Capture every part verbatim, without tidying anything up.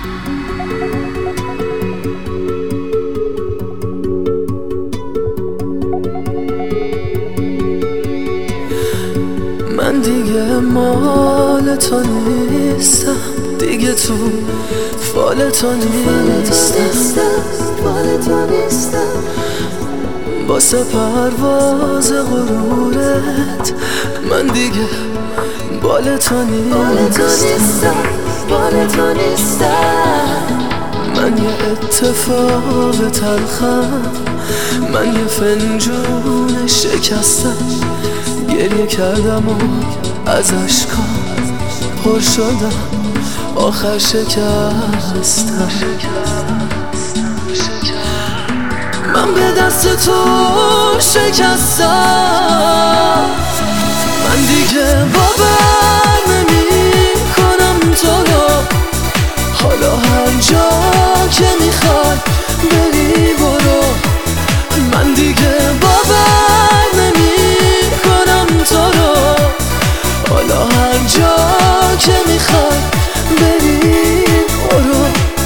من دیگه مال تو نیستم، دیگه تو فال تو نیستم. واسه پرواز غرورت من دیگه بال تو نیستم. من یه اتفاق تلخم، من یه فنجون شکستم، گریه کردم و از اشکام پر شدم، آخر شکستم. من به دست تو شکستم، من دیگه باور نمی کنم تو رو. حالا هر جا که میخوای بری برو، من دیگه باور نمی کنم تو رو. حالا هر جا که میخوای بری برو.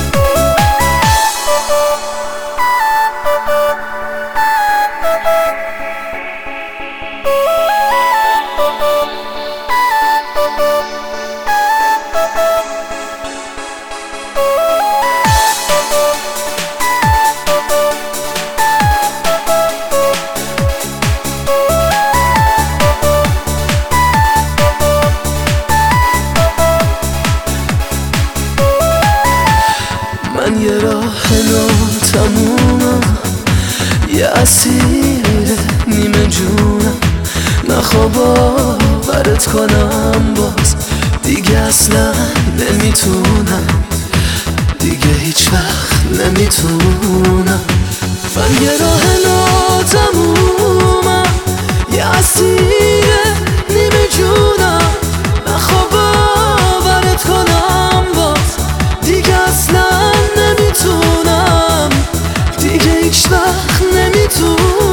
من یه راه ناتمومم، یه اسیر نیمه جونم. نخواه باورت کنم باز دیگه اصلا نمیتونم، دیگه هیچ وقت نمیتونم. من یه راه ناتمومم، یه اسیر نیمه جونم. نخواه باورت کنم باز دیگه اصلا نمیتونم، دیگه هیچ وقت نمیتونم.